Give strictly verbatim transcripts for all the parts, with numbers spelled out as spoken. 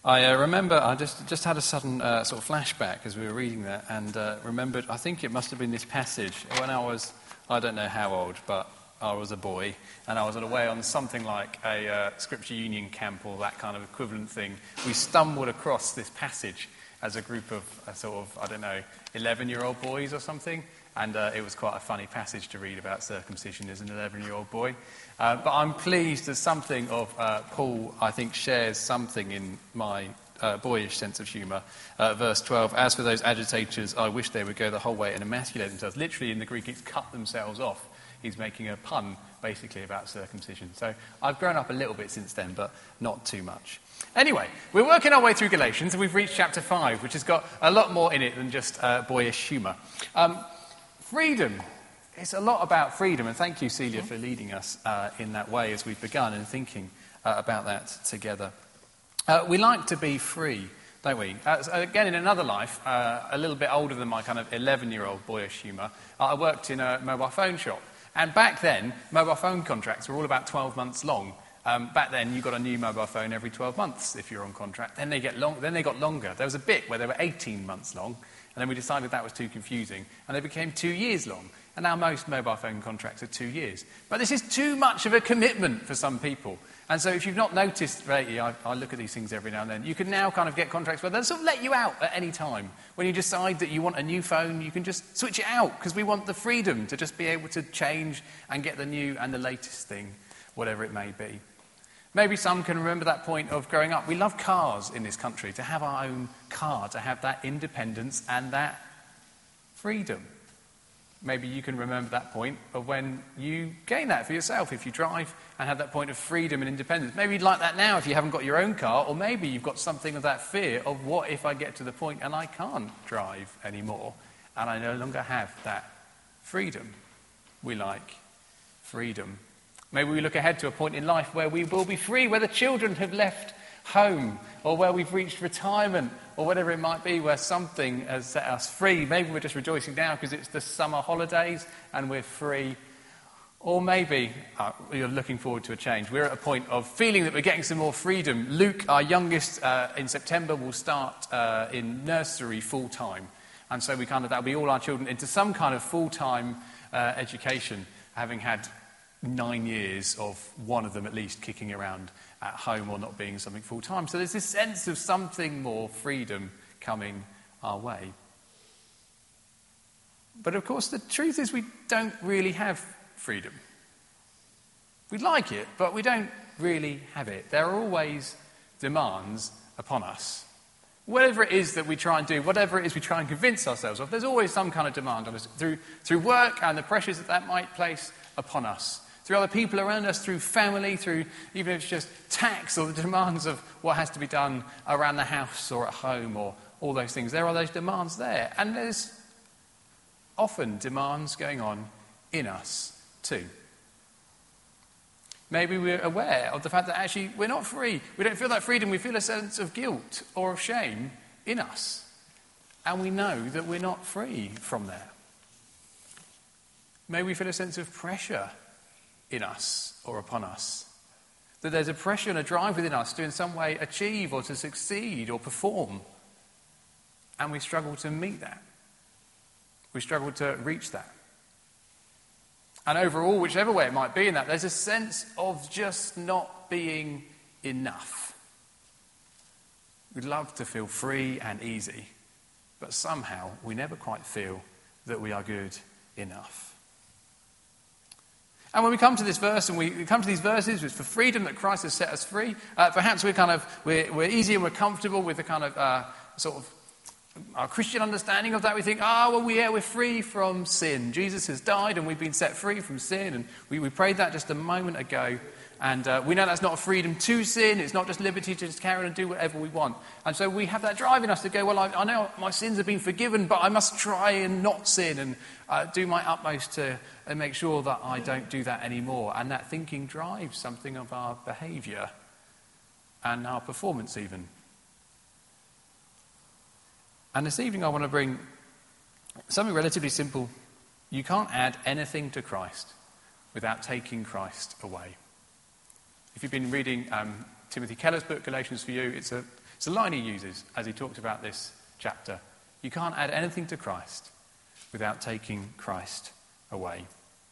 I uh, remember, I just just had a sudden uh, sort of flashback as we were reading that, and uh, remembered, I think it must have been this passage, when I was, I don't know how old, but I was a boy, and I was away on something like a uh, Scripture Union camp or that kind of equivalent thing. We stumbled across this passage as a group of uh, sort of, I don't know, eleven-year-old boys or something, and uh, it was quite a funny passage to read about circumcision as an eleven-year-old boy. Uh, but I'm pleased that something of uh, Paul, I think, shares something in my uh, boyish sense of humour. Uh, verse twelve, as for those agitators, I wish they would go the whole way and emasculate themselves. Literally in the Greek, it's cut themselves off. He's making a pun, basically, about circumcision. So I've grown up a little bit since then, but not too much. Anyway, we're working our way through Galatians, and we've reached chapter five, which has got a lot more in it than just uh, boyish humour. Um, freedom. It's a lot about freedom, and thank you, Celia, for leading us uh, in that way as we've begun and thinking uh, about that together. Uh, we like to be free, don't we? Uh, so again, in another life, uh, a little bit older than my kind of eleven-year-old boyish humour, uh, I worked in a mobile phone shop. And back then, mobile phone contracts were all about twelve months long. Um, back then, you got a new mobile phone every twelve months if you're on contract. Then they get long. Then they got longer. There was a bit where they were eighteen months long, and then we decided that was too confusing, and they became two years long. And now most mobile phone contracts are two years. But this is too much of a commitment for some people. And so if you've not noticed lately, I, I look at these things every now and then, you can now kind of get contracts where they'll sort of let you out at any time. When you decide that you want a new phone, you can just switch it out, because we want the freedom to just be able to change and get the new and the latest thing, whatever it may be. Maybe some can remember that point of growing up. We love cars in this country, to have our own car, to have that independence and that freedom. Maybe you can remember that point of when you gain that for yourself, if you drive and have that point of freedom and independence. Maybe you'd like that now if you haven't got your own car, or maybe you've got something of that fear of what if I get to the point and I can't drive anymore and I no longer have that freedom. We like freedom. Maybe we look ahead to a point in life where we will be free, where the children have left home, or where we've reached retirement, or whatever it might be, where something has set us free. Maybe we're just rejoicing now because it's the summer holidays and we're free. Or maybe uh, you're looking forward to a change. We're at a point of feeling that we're getting some more freedom. Luke, our youngest, uh, in September will start uh, in nursery full-time. And so we kind of, that'll be all our children into some kind of full-time uh, education, having had nine years of one of them at least kicking around at home or not being something full-time. So there's this sense of something more freedom coming our way. But of course the truth is we don't really have freedom. We'd like it, but we don't really have it. There are always demands upon us. Whatever it is that we try and do, whatever it is we try and convince ourselves of, there's always some kind of demand on us through, through work and the pressures that that might place upon us. Through other people around us, through family, through even if it's just tax or the demands of what has to be done around the house or at home or all those things. There are those demands there. And there's often demands going on in us too. Maybe we're aware of the fact that actually we're not free. We don't feel that freedom. We feel a sense of guilt or of shame in us. And we know that we're not free from that. Maybe we feel a sense of pressure in us or upon us. That there's a pressure and a drive within us to in some way achieve or to succeed or perform. And we struggle to meet that. We struggle to reach that. And overall, whichever way it might be in that, there's a sense of just not being enough. We'd love to feel free and easy, but somehow we never quite feel that we are good enough. And when we come to this verse, and we come to these verses, it's for freedom that Christ has set us free. Uh, perhaps we're kind of we're, we're easy and we're comfortable with the kind of uh, sort of our Christian understanding of that. We think, ah, oh, well, we, yeah, we're free from sin. Jesus has died, and we've been set free from sin. And we, we prayed that just a moment ago. And uh, we know that's not a freedom to sin. It's not just liberty to just carry on and do whatever we want. And so we have that drive in us to go, well, I, I know my sins have been forgiven, but I must try and not sin and uh, do my utmost to uh, make sure that I don't do that anymore. And that thinking drives something of our behaviour and our performance even. And this evening I want to bring something relatively simple. You can't add anything to Christ without taking Christ away. If you've been reading um, Timothy Keller's book, Galatians for You, it's a It's a line he uses as he talks about this chapter. You can't add anything to Christ without taking Christ away.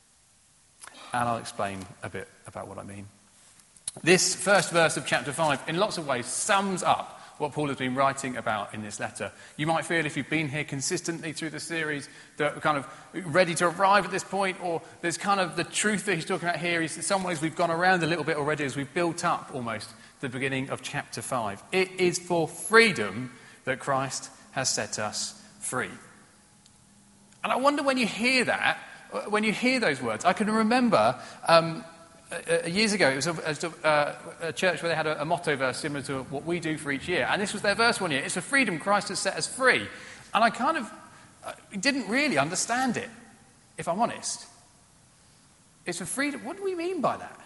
And I'll explain a bit about what I mean. This first verse of chapter five, in lots of ways, sums up what Paul has been writing about in this letter. You might feel, if you've been here consistently through the series, that we're kind of ready to arrive at this point, or there's kind of the truth that he's talking about here is in some ways we've gone around a little bit already as we've built up almost the beginning of chapter five. It is for freedom that Christ has set us free. And I wonder, when you hear that, when you hear those words, I can remember um, uh, years ago, it was a, a, uh, a church where they had a, a motto verse similar to what we do for each year. And this was their verse one year. It's for freedom Christ has set us free. And I kind of uh, didn't really understand it, if I'm honest. It's for freedom. What do we mean by that?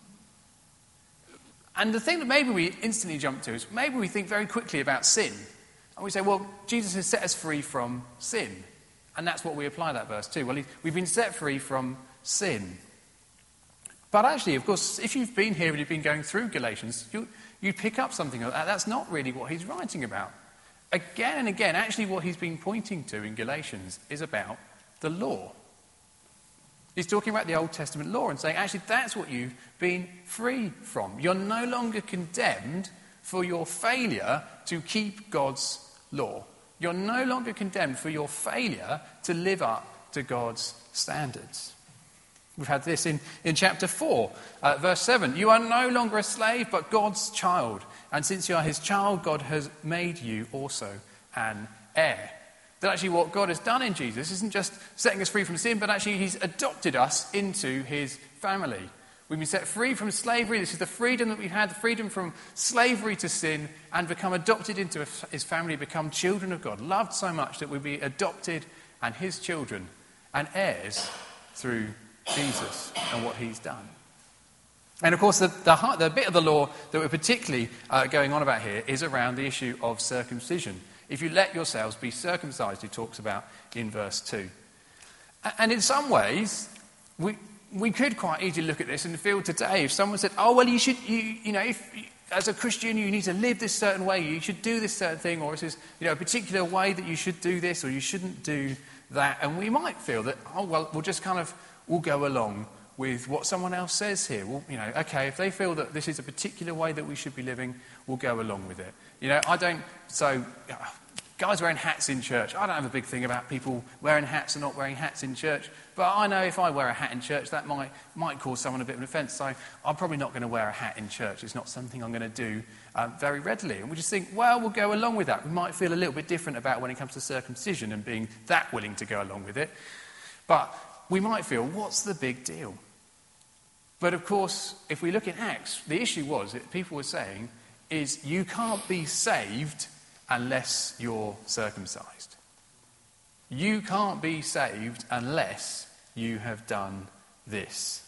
And the thing that maybe we instantly jump to is maybe we think very quickly about sin. And we say, well, Jesus has set us free from sin. And that's what we apply that verse to. Well, we've been set free from sin. But actually, of course, if you've been here and you've been going through Galatians, you, you pick up something like that. That's not really what he's writing about. Again and again, actually what he's been pointing to in Galatians is about the law. He's talking about the Old Testament law and saying, actually, that's what you've been free from. You're no longer condemned for your failure to keep God's law. You're no longer condemned for your failure to live up to God's standards. We've had this in, in chapter four, uh, verse seven. You are no longer a slave, but God's child. And since you are his child, God has made you also an heir. That actually what God has done in Jesus isn't just setting us free from sin, but actually he's adopted us into his family. We've been set free from slavery. This is the freedom that we've had, the freedom from slavery to sin, and become adopted into his family, become children of God, loved so much that we'll be adopted and his children and heirs through Jesus and what he's done. And of course, the, the, heart, the bit of the law that we're particularly uh, going on about here is around the issue of circumcision. If you let yourselves be circumcised, he talks about in verse two. And in some ways, we we could quite easily look at this and feel today, if someone said, oh, well, you should, you, you know, if as a Christian you need to live this certain way, you should do this certain thing, or this is, you know, a particular way that you should do this, or you shouldn't do that. And we might feel that, oh, well, we'll just kind of, we'll go along with what someone else says here. Well, you know, okay, if they feel that this is a particular way that we should be living, we'll go along with it. You know, I don't, so, guys wearing hats in church, I don't have a big thing about people wearing hats and not wearing hats in church, but I know if I wear a hat in church, that might might cause someone a bit of an offence, so I'm probably not going to wear a hat in church. It's not something I'm going to do um, very readily. And we just think, well, we'll go along with that. We might feel a little bit different about when it comes to circumcision and being that willing to go along with it. But we might feel, what's the big deal? But of course, if we look in Acts, the issue was that people were saying is you can't be saved unless you're circumcised. You can't be saved unless you have done this.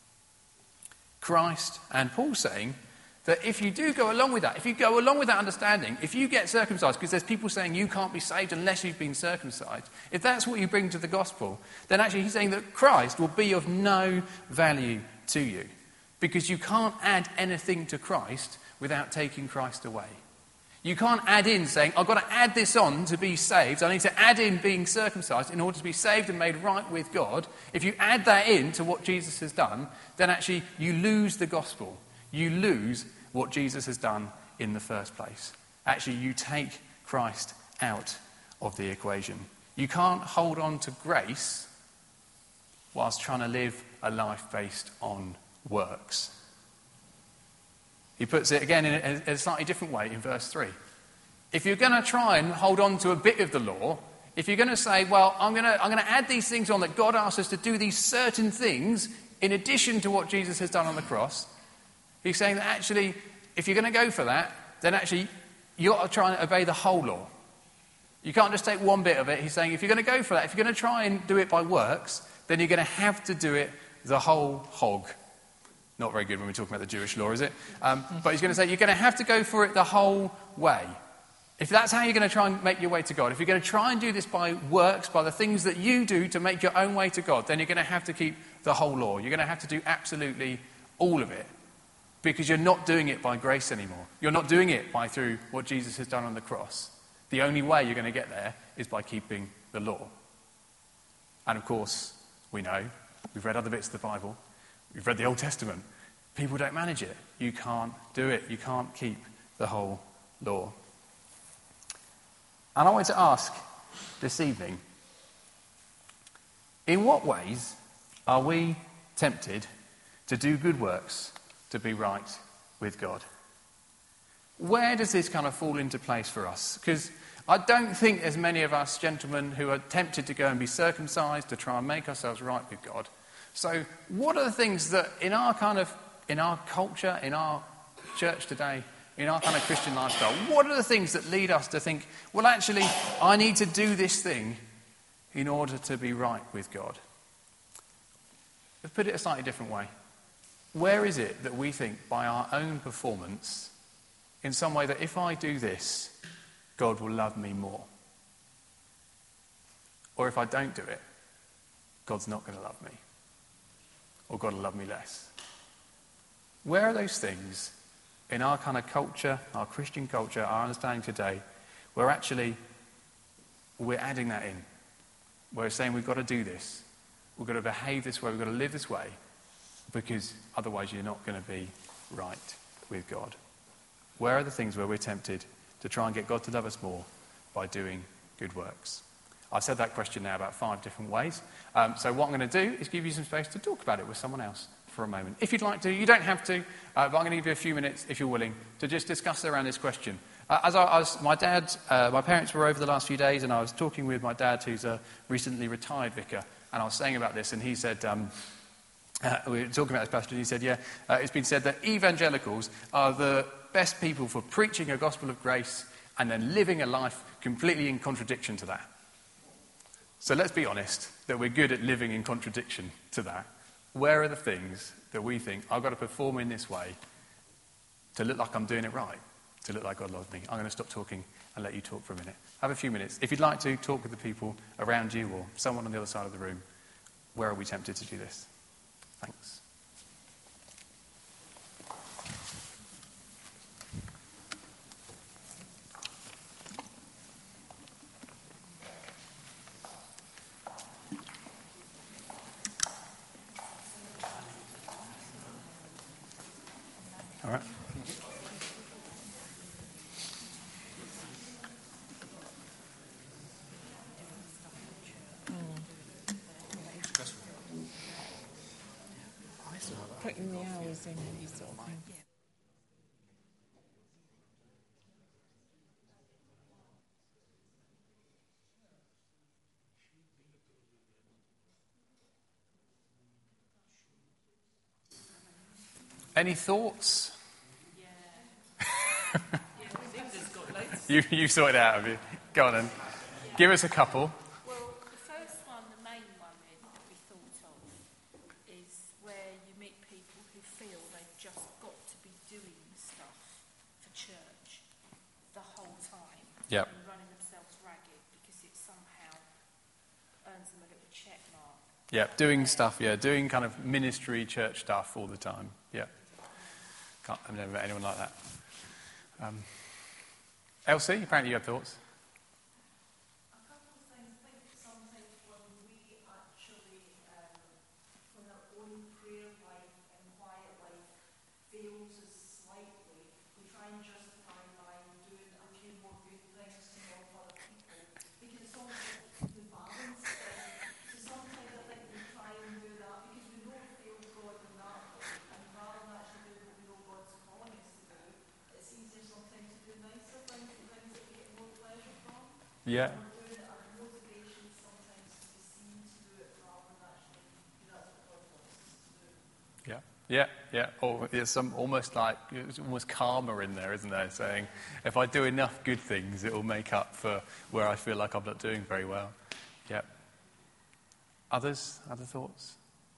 Christ and Paul saying that if you do go along with that, if you go along with that understanding, if you get circumcised, because there's people saying you can't be saved unless you've been circumcised, if that's what you bring to the gospel, then actually he's saying that Christ will be of no value to you, because you can't add anything to Christ without taking Christ away. You can't add in saying, I've got to add this on to be saved. I need to add in being circumcised in order to be saved and made right with God. If you add that in to what Jesus has done, then actually you lose the gospel. You lose what Jesus has done in the first place. Actually, you take Christ out of the equation. You can't hold on to grace whilst trying to live a life based on works. He puts it again in a, in a slightly different way in verse three. If you're going to try and hold on to a bit of the law, if you're going to say, well, I'm going to I'm going to add these things on that God asks us to do these certain things in addition to what Jesus has done on the cross, he's saying that actually, if you're going to go for that, then actually you're trying to obey the whole law. You can't just take one bit of it. He's saying if you're going to go for that, if you're going to try and do it by works, then you're going to have to do it the whole hog. Not very good when we're talking about the Jewish law, is it? Um, but he's going to say you're going to have to go for it the whole way. If that's how you're going to try and make your way to God, if you're going to try and do this by works, by the things that you do to make your own way to God, then you're going to have to keep the whole law. You're going to have to do absolutely all of it. Because you're not doing it by grace anymore. You're not doing it by through what Jesus has done on the cross. The only way you're going to get there is by keeping the law. And of course, we know, we've read other bits of the Bible, we've read the Old Testament, people don't manage it. You can't do it. You can't keep the whole law. And I want to ask this evening, in what ways are we tempted to do good works to be right with God? Where does this kind of fall into place for us? Because I don't think there's many of us gentlemen who are tempted to go and be circumcised to try and make ourselves right with God. So what are the things that in our kind of, in our culture, in our church today, in our kind of Christian lifestyle, what are the things that lead us to think, well, actually, I need to do this thing in order to be right with God? Let's put it a slightly different way. Where is it that we think by our own performance, in some way that if I do this, God will love me more? Or if I don't do it, God's not going to love me? Or God will love me less? Where are those things in our kind of culture, our Christian culture, our understanding today, where actually we're adding that in? Where we're saying we've got to do this, we've got to behave this way, we've got to live this way, because otherwise you're not going to be right with God. Where are the things where we're tempted to try and get God to love us more by doing good works? I've said that question now about five different ways. Um, so what I'm going to do is give you some space to talk about it with someone else for a moment. If you'd like to, you don't have to, uh, but I'm going to give you a few minutes, if you're willing, to just discuss around this question. Uh, as I, I was, my dad, uh, my parents were over the last few days, and I was talking with my dad, who's a recently retired vicar, and I was saying about this, and he said, um, uh, we were talking about this passage, and he said, yeah, uh, it's been said that evangelicals are the best people for preaching a gospel of grace and then living a life completely in contradiction to that. So let's be honest, that we're good at living in contradiction to that. Where are the things that we think, I've got to perform in this way to look like I'm doing it right, to look like God loves me? I'm going to stop talking and let you talk for a minute. Have a few minutes. If you'd like to, talk with the people around you or someone on the other side of the room. Where are we tempted to do this? Thanks. All right. Putting the hours in and sort of thing. Any thoughts? you, you sorted it out, have you? Go on then. Give us a couple. Well, the first one, the main one then, that we thought of, is where you meet people who feel they've just got to be doing stuff for church the whole time. Yep. And running themselves ragged because it somehow earns them a little check mark. Yeah, doing stuff, yeah, doing kind of ministry, church stuff all the time. Yeah. Can't, I've never met anyone like that. Um, Elsie, apparently you have thoughts. A couple of things. I think sometimes when we actually, um, when our own prayer life and quiet life fails us slightly, we try and justify by doing a few more good things to help other people. Because it's almost like the balance thing. So sometimes I think we try and do that because we know it fails God in that way. And rather than actually doing what we know God's calling us to do, it's easier sometimes to do nicer things, the things that we get more pleasure from. Yeah. We're doing it, our motivation sometimes is to be seen to do it rather than actually do that's what God wants us to do. Yeah, yeah, yeah. Or it's some almost like it's almost karma in there, isn't there? Saying if I do enough good things, it will make up for where I feel like I'm not doing very well. Yeah. Others? Other thoughts?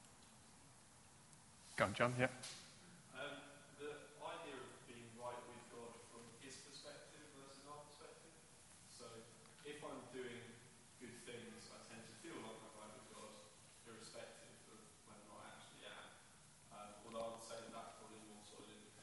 Go on, John. Yeah. Um, the idea of being right with God from his perspective versus our perspective. So if I'm doing good things, I tend to feel like I'm right with God, irrespective of whether or not I actually am. Um, although I would say that's probably more sort of in the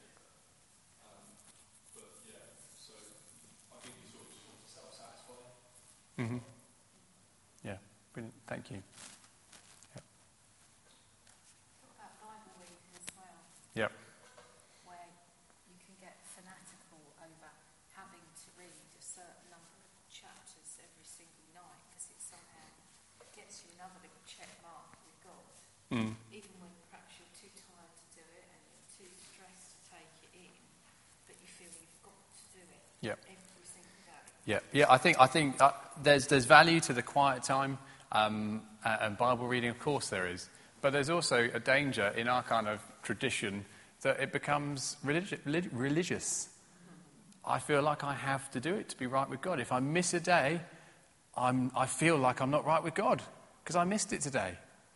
Mm-hmm. Yeah, brilliant. Thank you. Yep. Talk about Bible reading as well, Yep. where you can get fanatical over having to read a certain number of chapters every single night because it somehow gets you another little check mark with God. Mm. Even when perhaps you're too tired to do it and you're too stressed to take it in, but you feel you've got to do it Yep. every single day. Yeah, yeah. I think I think uh, there's there's value to the quiet time um, and Bible reading. Of course, there is, but there's also a danger in our kind of tradition that it becomes religi- relig- religious. I feel like I have to do it to be right with God. If I miss a day, I'm I feel like I'm not right with God because I missed it today.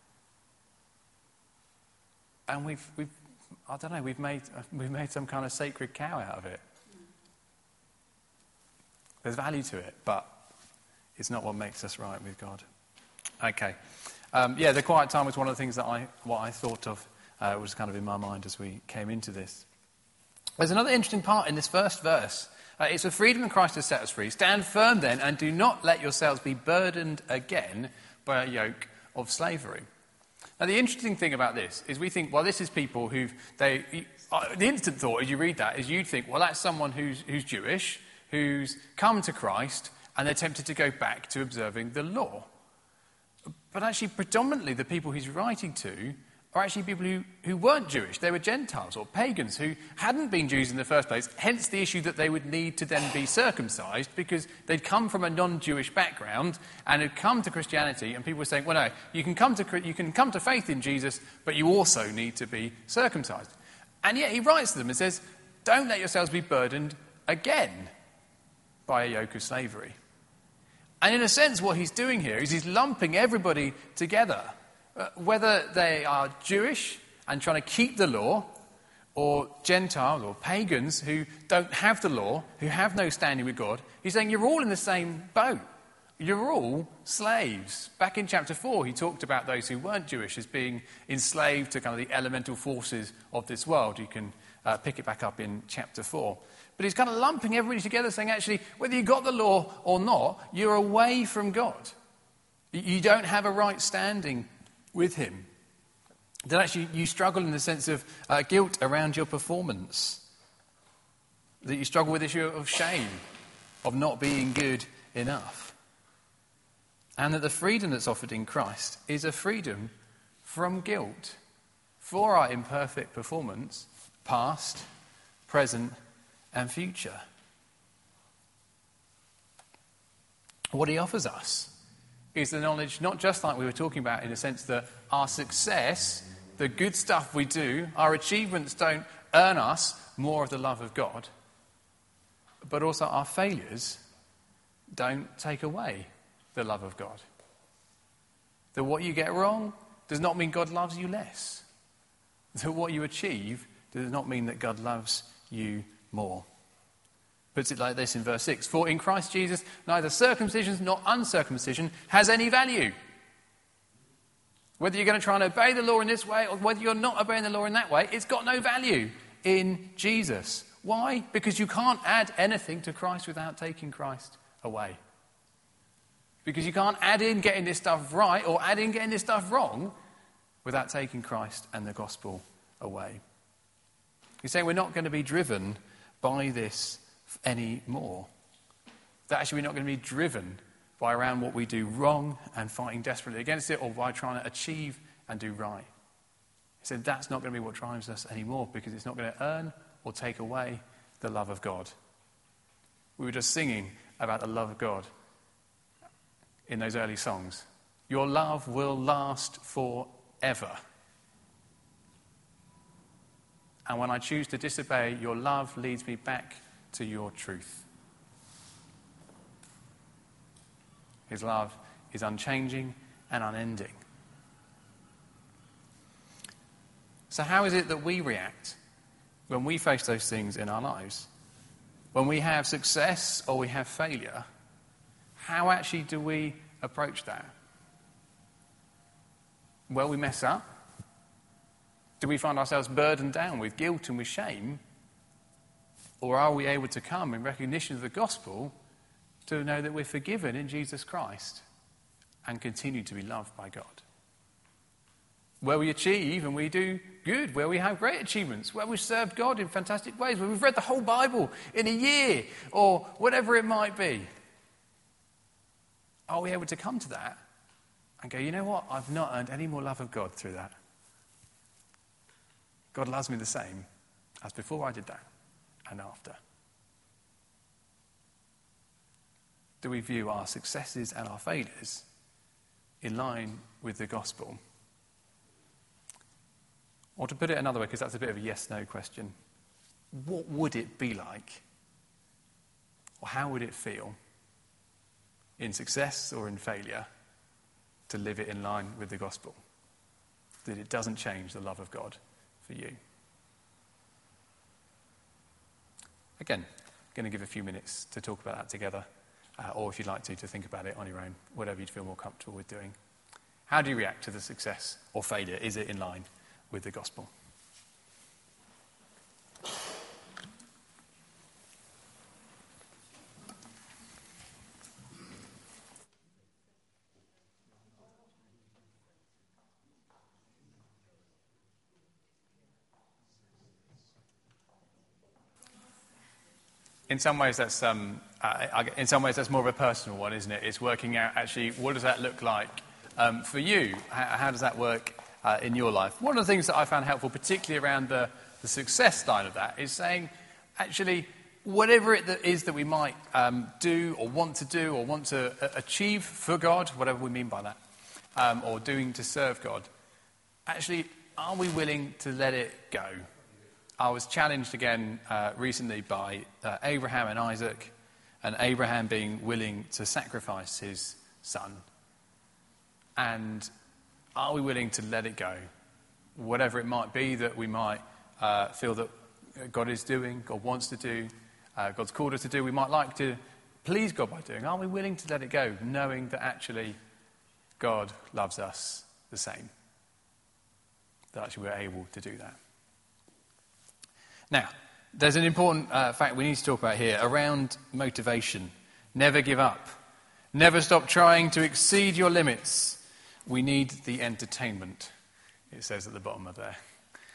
And we've we've I don't know we've made we've made some kind of sacred cow out of it. There's value to it, but it's not what makes us right with God. Okay. Um, yeah, the quiet time was one of the things that I, what I thought of, uh, was kind of in my mind as we came into this. There's another interesting part in this first verse. Uh, it's for freedom in Christ has set us free. Stand firm then, and do not let yourselves be burdened again by a yoke of slavery. Now, the interesting thing about this is we think, well, this is people who've, they, uh, the instant thought as you read that is you'd think, well, that's someone who's, who's Jewish, who's come to Christ, and they're tempted to go back to observing the law. But actually, predominantly, the people he's writing to are actually people who, who weren't Jewish. They were Gentiles or pagans who hadn't been Jews in the first place, hence the issue that they would need to then be circumcised because they'd come from a non-Jewish background and had come to Christianity, and people were saying, well, no, you can come to, you can come to faith in Jesus, but you also need to be circumcised. And yet he writes to them and says, don't let yourselves be burdened again by a yoke of slavery. And in a sense, what he's doing here is he's lumping everybody together, uh, whether they are Jewish and trying to keep the law, or Gentiles or pagans who don't have the law, who have no standing with God. He's saying you're all in the same boat. You're all slaves. Back in chapter four, he talked about those who weren't Jewish as being enslaved to kind of the elemental forces of this world. You can uh, pick it back up in chapter four. But he's kind of lumping everybody together, saying, actually, whether you got the law or not, you're away from God. You don't have a right standing with him. That actually you struggle in the sense of uh, guilt around your performance. That you struggle with the issue of shame, of not being good enough. And that the freedom that's offered in Christ is a freedom from guilt for our imperfect performance, past, present, and future. What he offers us is the knowledge, not just like we were talking about in a sense that our success, the good stuff we do, our achievements don't earn us more of the love of God, but also our failures don't take away the love of God. That what you get wrong does not mean God loves you less. That what you achieve does not mean that God loves you more. Puts it like this in verse six. For in Christ Jesus, neither circumcision nor uncircumcision has any value. Whether you're going to try and obey the law in this way or whether you're not obeying the law in that way, it's got no value in Jesus. Why? Because you can't add anything to Christ without taking Christ away. Because you can't add in getting this stuff right or add in getting this stuff wrong without taking Christ and the gospel away. He's saying we're not going to be driven by this anymore. That actually we're not going to be driven by around what we do wrong and fighting desperately against it, or by trying to achieve and do right. He said that's not going to be what drives us anymore, because it's not going to earn or take away the love of God. We were just singing about the love of God in those early songs. Your love will last forever. And when I choose to disobey, your love leads me back to your truth. His love is unchanging and unending. So how is it that we react when we face those things in our lives? When we have success or we have failure, how actually do we approach that? Well, we mess up. Do we find ourselves burdened down with guilt and with shame? Or are we able to come in recognition of the gospel to know that we're forgiven in Jesus Christ and continue to be loved by God. Where we achieve and we do good, where we have great achievements, where we serve God in fantastic ways, where we've read the whole Bible in a year or whatever it might be. Are we able to come to that and go, you know what, I've not earned any more love of God through that. God loves me the same as before I did that and after. Do we view our successes and our failures in line with the gospel? Or to put it another way, because that's a bit of a yes-no question, what would it be like? Or how would it feel in success or in failure to live it in line with the gospel? That it doesn't change the love of God for you. Again, I'm going to give a few minutes to talk about that together, uh, or if you'd like to, to think about it on your own, whatever you'd feel more comfortable with doing. How do you react to the success or failure? Is it in line with the gospel? In some ways, that's um, uh, in some ways that's more of a personal one, isn't it? It's working out actually what does that look like um, for you? How, how does that work uh, in your life? One of the things that I found helpful, particularly around the, the success side of that, is saying actually whatever it is that we might um, do or want to do or want to uh, achieve for God, whatever we mean by that, um, or doing to serve God, actually, are we willing to let it go? I was challenged again uh, recently by uh, Abraham and Isaac, and Abraham being willing to sacrifice his son. And are we willing to let it go? Whatever it might be that we might uh, feel that God is doing, God wants to do, uh, God's called us to do, we might like to please God by doing. Are we willing to let it go, knowing that actually God loves us the same? That actually we're able to do that. Now, there's an important uh, fact we need to talk about here around motivation. Never give up. Never stop trying to exceed your limits. We need the entertainment, it says at the bottom of there.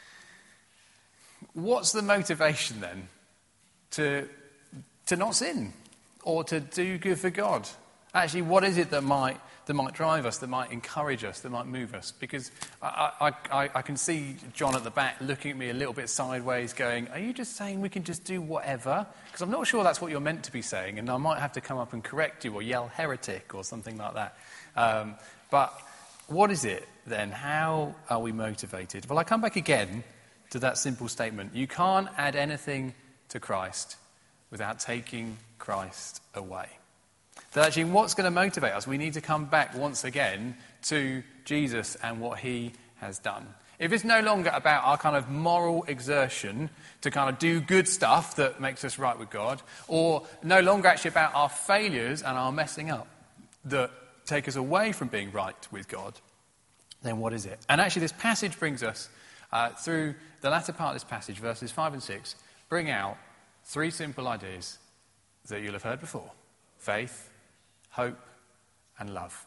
What's the motivation then to, to not sin or to do good for God? Actually, what is it that might that might drive us, that might encourage us, that might move us? Because I, I, I, I can see John at the back looking at me a little bit sideways going, are you just saying we can just do whatever? Because I'm not sure that's what you're meant to be saying, and I might have to come up and correct you or yell heretic or something like that. Um, but what is it then? How are we motivated? Well, I come back again to that simple statement. You can't add anything to Christ without taking Christ away. That actually what's going to motivate us? We need to come back once again to Jesus and what he has done. If it's no longer about our kind of moral exertion to kind of do good stuff that makes us right with God, or no longer actually about our failures and our messing up that take us away from being right with God, then what is it? And actually this passage brings us uh, through the latter part of this passage, verses five and six, bring out three simple ideas that you'll have heard before. Faith, hope, and love.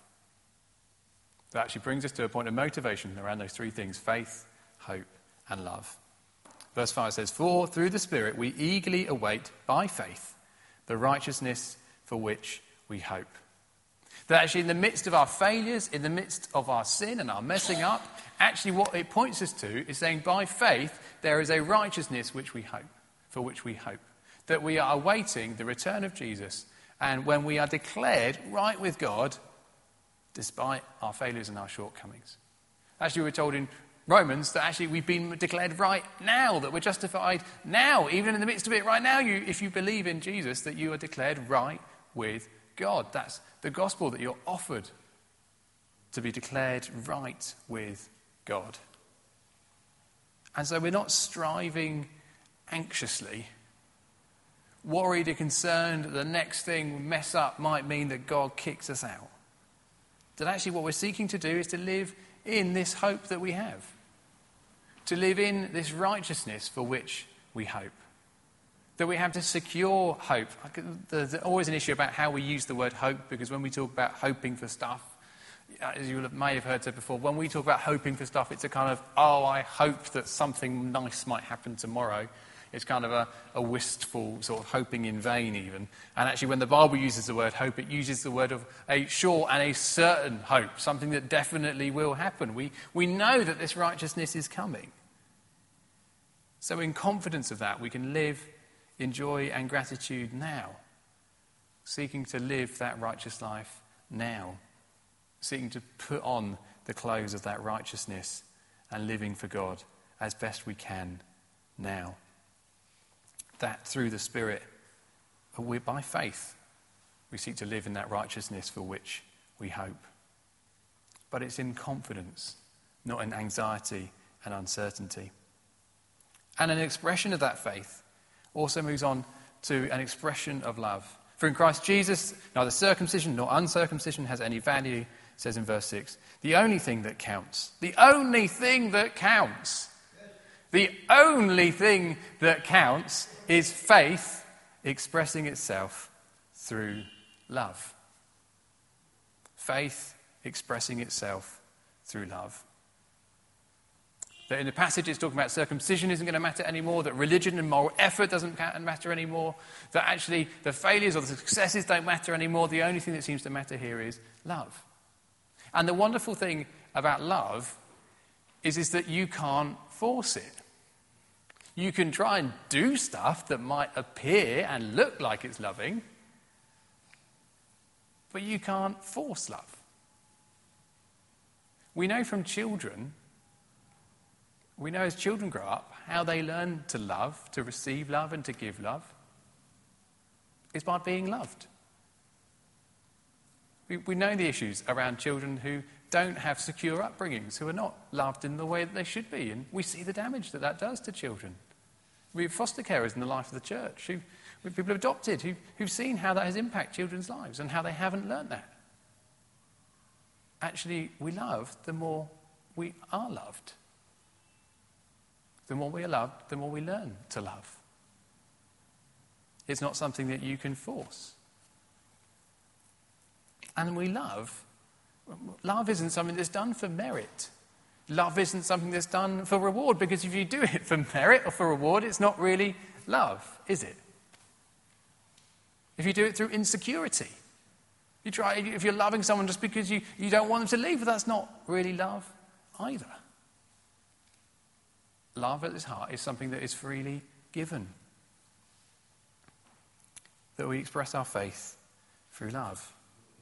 That actually brings us to a point of motivation around those three things: faith, hope, and love. Verse five says, for through the Spirit we eagerly await by faith the righteousness for which we hope. That actually in the midst of our failures, in the midst of our sin and our messing up, actually what it points us to is saying by faith there is a righteousness which we hope, for which we hope. That we are awaiting the return of Jesus, and when we are declared right with God, despite our failures and our shortcomings. Actually, we're told in Romans that actually we've been declared right now, that we're justified now, even in the midst of it right now. You, if you believe in Jesus, that you are declared right with God. That's the gospel, that you're offered to be declared right with God. And so we're not striving anxiously, worried or concerned that the next thing we mess up might mean that God kicks us out. That actually what we're seeking to do is to live in this hope that we have. To live in this righteousness for which we hope. that we have to secure hope. There's always an issue about how we use the word hope, because when we talk about hoping for stuff, as you may have heard said before, when we talk about hoping for stuff, it's a kind of, oh, I hope that something nice might happen tomorrow. It's kind of a, a wistful sort of hoping in vain even. And actually when the Bible uses the word hope, it uses the word of a sure and a certain hope, something that definitely will happen. We, we know that this righteousness is coming. So in confidence of that, we can live in joy and gratitude now, seeking to live that righteous life now, seeking to put on the clothes of that righteousness and living for God as best we can now. That through the Spirit, we, by faith, we seek to live in that righteousness for which we hope. But it's in confidence, not in anxiety and uncertainty. And an expression of that faith also moves on to an expression of love. For in Christ Jesus, neither circumcision nor uncircumcision has any value, says in verse six. The only thing that counts, the only thing that counts, the only thing that counts is faith expressing itself through love. Faith expressing itself through love. That in the passage it's talking about circumcision isn't going to matter anymore, that religion and moral effort doesn't matter anymore, that actually the failures or the successes don't matter anymore. The only thing that seems to matter here is love. And the wonderful thing about love is, is that you can't force it. You can try and do stuff that might appear and look like it's loving, but you can't force love. We know from children, we know as children grow up, how they learn to love, to receive love and to give love, is by being loved. We, we know the issues around children who don't have secure upbringings, who are not loved in the way that they should be. And we see the damage that that does to children. We have foster carers in the life of the church, who, we have people adopted, who, who've seen how that has impacted children's lives and how they haven't learnt that. Actually, we love the more we are loved. The more we are loved, the more we learn to love. It's not something that you can force. And we love. Love isn't something that's done for merit. Love isn't something that's done for reward, because if you do it for merit or for reward, it's not really love, is it? If you do it through insecurity, you try, if you're loving someone just because you, you don't want them to leave, that's not really love either. Love at its heart is something that is freely given. That we express our faith through love.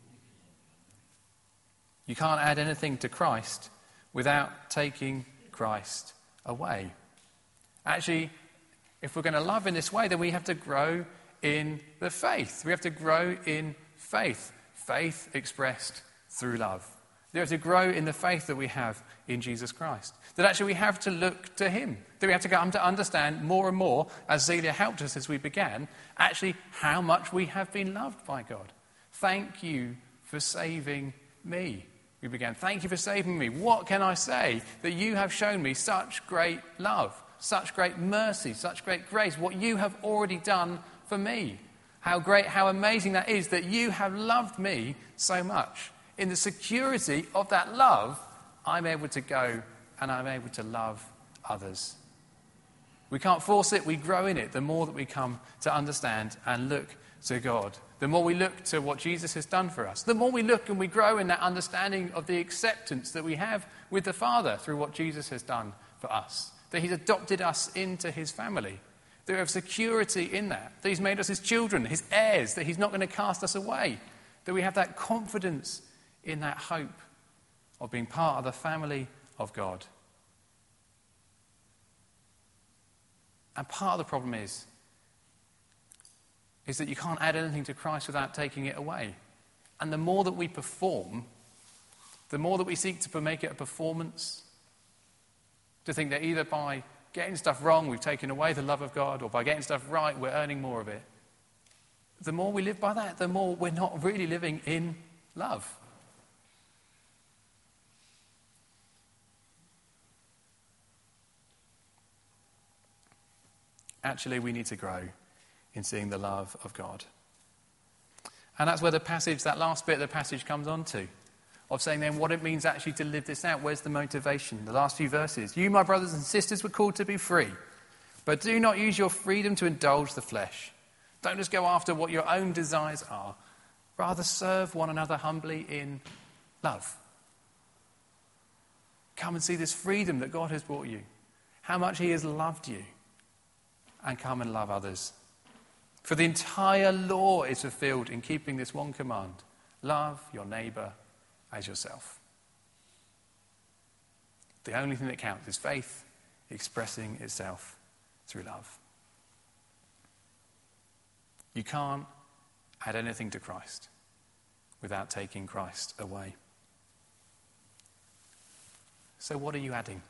You can't add anything to Christ without taking Christ away. Actually, if we're going to love in this way, then we have to grow in the faith. We have to grow in faith. Faith expressed through love. We have to grow in the faith that we have in Jesus Christ. That actually we have to look to him. That we have to come to understand more and more, as Zelia helped us as we began, actually how much we have been loved by God. Thank you for saving me. We began, thank you for saving me. What can I say? That you have shown me such great love, such great mercy, such great grace. What you have already done for me. How great, how amazing that is that you have loved me so much. In the security of that love, I'm able to go and I'm able to love others. We can't force it, we grow in it the more that we come to understand and look to God. The more we look to what Jesus has done for us, the more we look and we grow in that understanding of the acceptance that we have with the Father through what Jesus has done for us. That he's adopted us into his family. That we have security in that. That he's made us his children, his heirs. That he's not going to cast us away. That we have that confidence in that hope of being part of the family of God. And part of the problem is, is that you can't add anything to Christ without taking it away. And the more that we perform, the more that we seek to make it a performance, to think that either by getting stuff wrong we've taken away the love of God, or by getting stuff right we're earning more of it, the more we live by that, the more we're not really living in love. Actually, we need to grow in seeing the love of God. And that's where the passage, that last bit of the passage comes on to, of saying then what it means actually to live this out. Where's the motivation? The last few verses. You, my brothers and sisters, were called to be free, but do not use your freedom to indulge the flesh. Don't just go after what your own desires are. Rather serve one another humbly in love. Come and see this freedom that God has brought you, how much he has loved you, and come and love others. For the entire law is fulfilled in keeping this one command: love your neighbour as yourself. The only thing that counts is faith expressing itself through love. You can't add anything to Christ without taking Christ away. So what are you adding?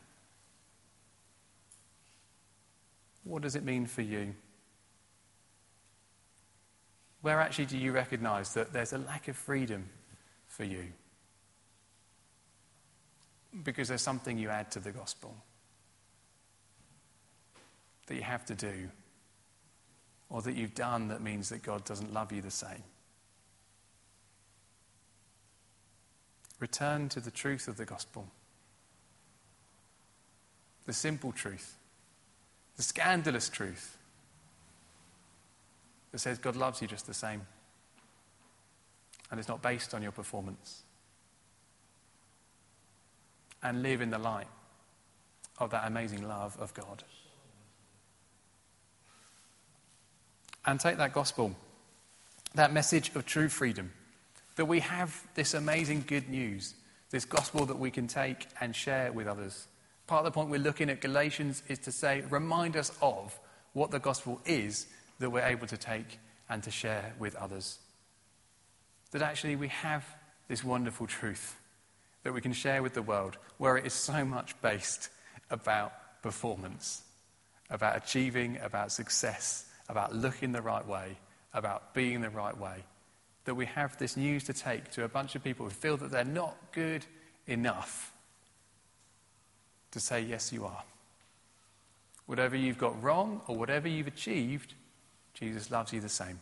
What does it mean for you? Where actually do you recognise that there's a lack of freedom for you? Because there's something you add to the gospel that you have to do, or that you've done that means that God doesn't love you the same. Return to the truth of the gospel. The simple truth. The scandalous truth that says God loves you just the same. And it's not based on your performance. And live in the light of that amazing love of God. And take that gospel, that message of true freedom, that we have this amazing good news, this gospel that we can take and share with others. Part of the point we're looking at Galatians is to say, remind us of what the gospel is that we're able to take and to share with others. That actually we have this wonderful truth that we can share with the world, where it is so much based about performance, about achieving, about success, about looking the right way, about being the right way. That we have this news to take to a bunch of people who feel that they're not good enough, to say, yes, you are. Whatever you've got wrong or whatever you've achieved, Jesus loves you the same.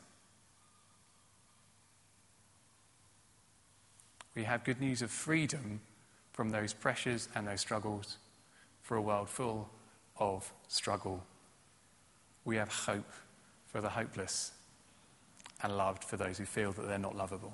We have good news of freedom from those pressures and those struggles for a world full of struggle. We have hope for the hopeless and loved for those who feel that they're not lovable.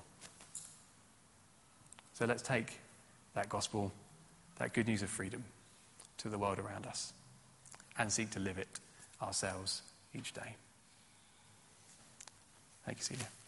So let's take that gospel, that good news of freedom, to the world around us and seek to live it ourselves each day. Thank you, Celia.